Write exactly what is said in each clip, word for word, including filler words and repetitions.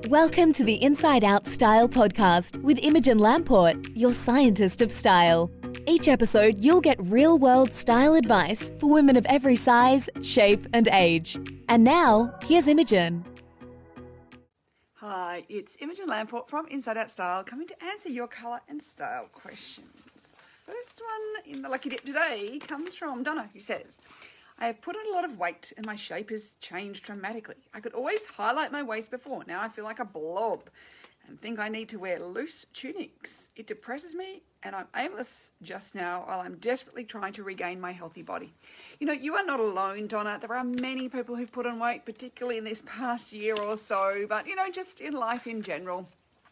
Welcome to the Inside Out Style podcast with Imogen Lamport, your scientist of style. Each episode, you'll get real-world style advice for women of every size, shape, and age. And now, here's Imogen. Hi, it's Imogen Lamport from Inside Out Style, coming to answer your colour and style questions. First one in the lucky dip today comes from Donna, who says, I have put on a lot of weight and my shape has changed dramatically. I could always highlight my waist before. Now I feel like a blob and think I need to wear loose tunics. It depresses me and I'm aimless just now while I'm desperately trying to regain my healthy body. You know, you are not alone, Donna. There are many people who've put on weight, particularly in this past year or so, but, you know, just in life in general.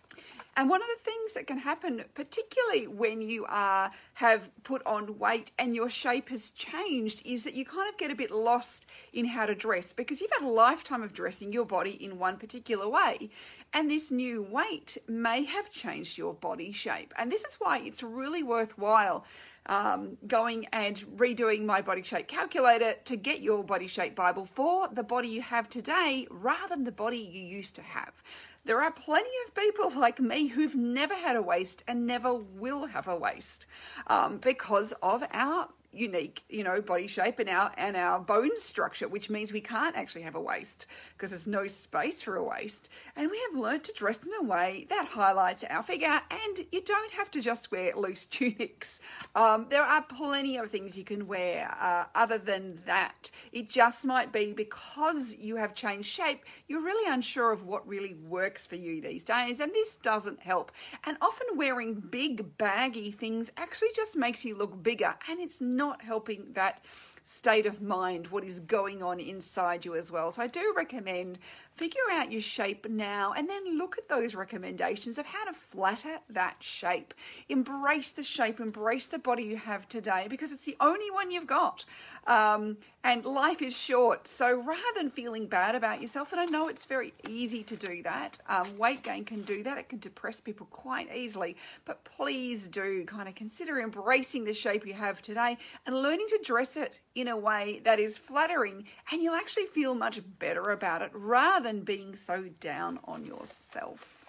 And one of the things that can happen, particularly when you are have put on weight and your shape has changed, is that you kind of get a bit lost in how to dress because you've had a lifetime of dressing your body in one particular way. And this new weight may have changed your body shape. And this is why it's really worthwhile um, going and redoing my body shape calculator to get your body shape Bible for the body you have today rather than the body you used to have. There are plenty of people like me who've never had a waist and never will have a waist um, because of our unique, you know, body shape and our and our bone structure, which means we can't actually have a waist because there's no space for a waist. And we have learned to dress in a way that highlights our figure, and you don't have to just wear loose tunics. Um, there are plenty of things you can wear uh, other than that. It just might be because you have changed shape, you're really unsure of what really works for you these days, and this doesn't help. And often wearing big, baggy things actually just makes you look bigger, and it's not not helping that state of mind, what is going on inside you as well. So I do recommend figure out your shape now and then look at those recommendations of how to flatter that shape. Embrace the shape, embrace the body you have today because it's the only one you've got. Um, and life is short. So rather than feeling bad about yourself, and I know it's very easy to do that, um, weight gain can do that. It can depress people quite easily. But please do kind of consider embracing the shape you have today and learning to dress it in a way that is flattering, and you'll actually feel much better about it rather than being so down on yourself.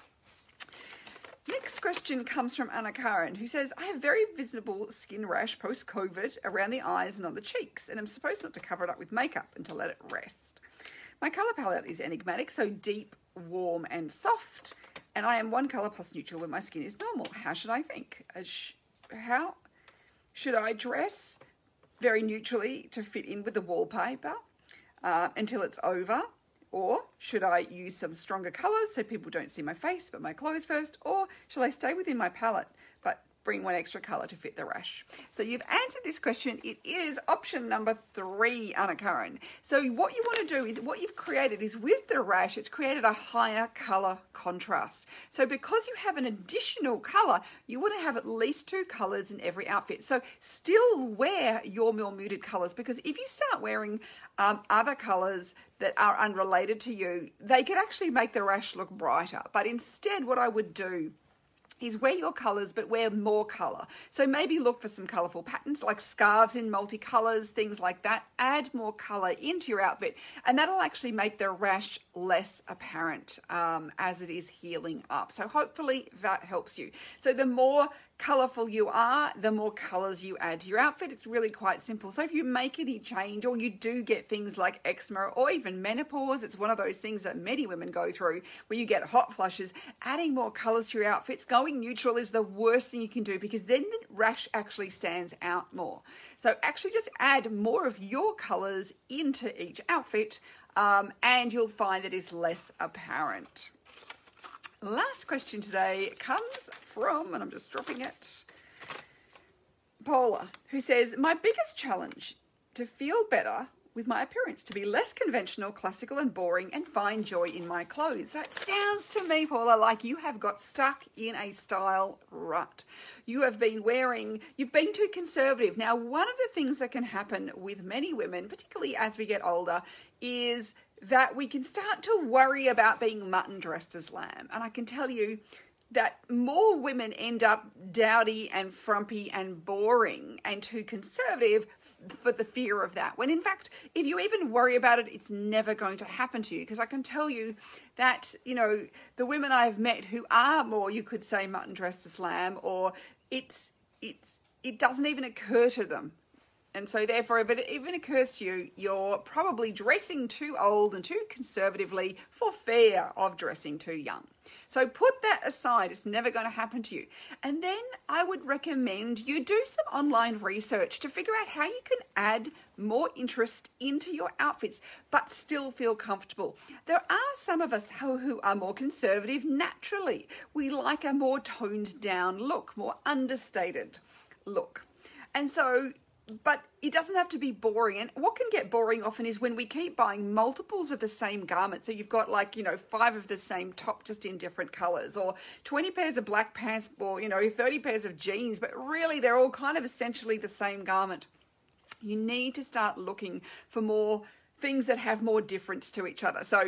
Next question comes from Anna Karen, who says, I have very visible skin rash post-COVID around the eyes and on the cheeks, and I'm supposed not to cover it up with makeup and to let it rest. My colour palette is enigmatic, so deep, warm and soft, and I am one colour plus neutral when my skin is normal. How should I think? Uh, sh- how should I dress very neutrally to fit in with the wallpaper uh, until it's over? Or should I use some stronger colours so people don't see my face but my clothes first? Or should I stay within my palette but bring one extra colour to fit the rash? So you've answered this question. It is option number three, Anna Karen. So what you want to do is, what you've created is with the rash, it's created a higher colour contrast. So because you have an additional colour, you want to have at least two colours in every outfit. So still wear your more muted colours, because if you start wearing um, other colours that are unrelated to you, they could actually make the rash look brighter. But instead, what I would do is wear your colours, but wear more colour. So maybe look for some colourful patterns like scarves in multicolours, things like that. Add more colour into your outfit, and that'll actually make the rash less apparent um, as it is healing up. So hopefully that helps you. So the more colourful you are, the more colours you add to your outfit. It's really quite simple. So if you make any change, or you do get things like eczema or even menopause, it's one of those things that many women go through where you get hot flushes, adding more colours to your outfits, going neutral is the worst thing you can do, because then the rash actually stands out more. So actually just add more of your colours into each outfit um, and you'll find it is less apparent. Last question today comes from, and I'm just dropping it, Paula, who says, my biggest challenge to feel better with my appearance, to be less conventional, classical and boring, and find joy in my clothes. So it sounds to me, Paula, like you have got stuck in a style rut. You have been wearing, you've been too conservative. Now, one of the things that can happen with many women, particularly as we get older, is that we can start to worry about being mutton dressed as lamb. And I can tell you that more women end up dowdy and frumpy and boring and too conservative for the fear of that. When in fact, if you even worry about it, it's never going to happen to you. Because I can tell you that, you know, the women I've met who are more, you could say, mutton dressed as lamb, or it's, it's, it doesn't even occur to them. And so therefore, if it even occurs to you, you're probably dressing too old and too conservatively for fear of dressing too young. So put that aside. It's never going to happen to you. And then I would recommend you do some online research to figure out how you can add more interest into your outfits, but still feel comfortable. There are some of us who, who are more conservative naturally. We like a more toned down look, more understated look. And so But it doesn't have to be boring. And what can get boring often is when we keep buying multiples of the same garment. So you've got like, you know, five of the same top just in different colors, or twenty pairs of black pants, or, you know, thirty pairs of jeans, but really they're all kind of essentially the same garment. You need to start looking for more things that have more difference to each other. So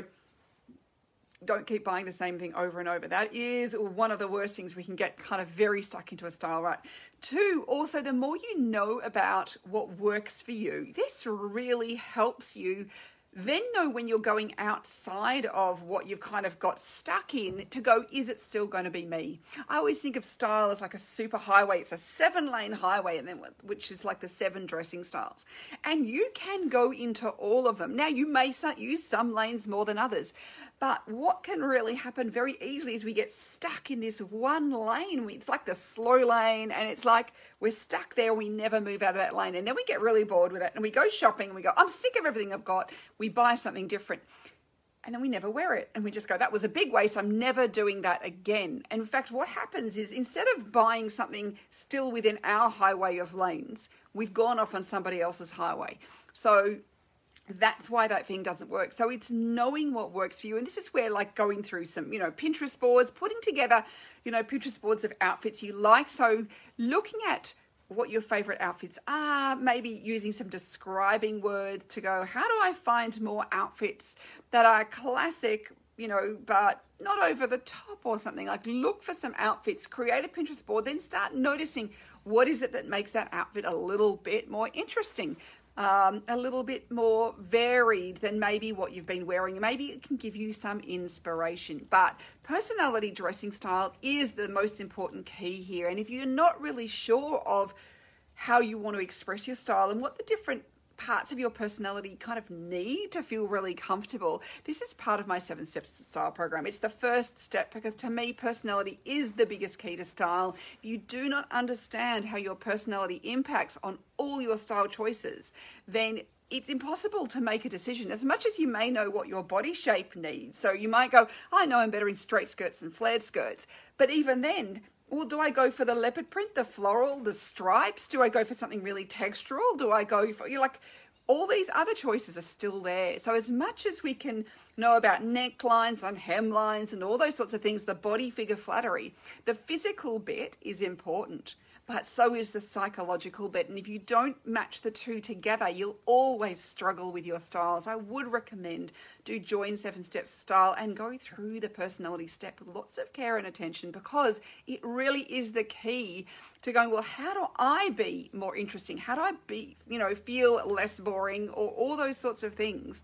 don't keep buying the same thing over and over. That is one of the worst things. We can get kind of very stuck into a style rut. Two, also, the more you know about what works for you, this really helps you then know when you're going outside of what you've kind of got stuck in to go, is it still going to be me? I always think of style as like a super highway. It's a seven lane highway, and then which is like the seven dressing styles. And you can go into all of them. Now, you may use some lanes more than others, but what can really happen very easily is we get stuck in this one lane. It's like the slow lane, and it's like we're stuck there. We never move out of that lane. And then we get really bored with it, and we go shopping and we go, I'm sick of everything I've got. We buy something different, and then we never wear it. And we just go, that was a big waste. I'm never doing that again. And in fact, what happens is instead of buying something still within our highway of lanes, we've gone off on somebody else's highway. So that's why that thing doesn't work. So it's knowing what works for you. And this is where, like, going through some, you know, Pinterest boards, putting together, you know, Pinterest boards of outfits you like. So looking at what your favorite outfits are, maybe using some describing words to go, how do I find more outfits that are classic, you know, but not over the top or something? Like, look for some outfits, create a Pinterest board, then start noticing what is it that makes that outfit a little bit more interesting. Um, a little bit more varied than maybe what you've been wearing. Maybe it can give you some inspiration. But personality dressing style is the most important key here. And if you're not really sure of how you want to express your style and what the different parts of your personality kind of need to feel really comfortable, this is part of my Seven Steps to Style program. It's the first step, because to me, personality is the biggest key to style. If you do not understand how your personality impacts on all your style choices, then it's impossible to make a decision, as much as you may know what your body shape needs. So you might go, I know I'm better in straight skirts than flared skirts. But even then, well, do I go for the leopard print, the floral, the stripes? Do I go for something really textural? Do I go for, you're like, all these other choices are still there. So as much as we can know about necklines and hemlines and all those sorts of things, the body figure flattery, the physical bit is important, but so is the psychological bit. And if you don't match the two together, you'll always struggle with your styles. I would recommend do join Seven Steps to Style and go through the personality step with lots of care and attention, because it really is the key to going, well, how do I be more interesting? How do I be, you know, feel less boring, or all those sorts of things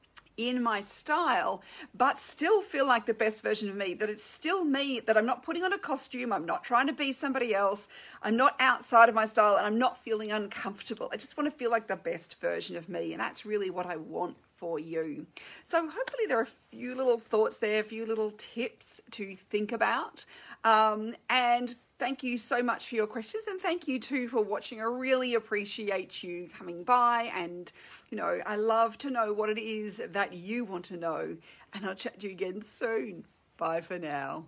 in my style, but still feel like the best version of me, that it's still me, that I'm not putting on a costume, I'm not trying to be somebody else, I'm not outside of my style, and I'm not feeling uncomfortable. I just want to feel like the best version of me, and that's really what I want for you. So hopefully there are a few little thoughts there, a few little tips to think about, um, and thank you so much for your questions, and thank you too for watching. I really appreciate you coming by, and you know, I love to know what it is that you want to know, and I'll chat to you again soon. Bye for now.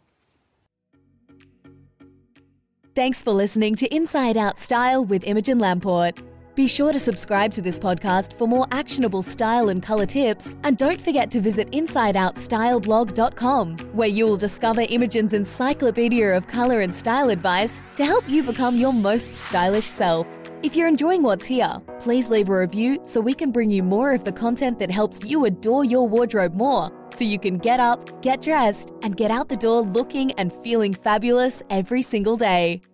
Thanks for listening to Inside Out Style with Imogen Lamport. Be sure to subscribe to this podcast for more actionable style and colour tips, and don't forget to visit inside out style blog dot com, where you will discover Imogen's encyclopedia of colour and style advice to help you become your most stylish self. If you're enjoying what's here, please leave a review so we can bring you more of the content that helps you adore your wardrobe more, so you can get up, get dressed, and get out the door looking and feeling fabulous every single day.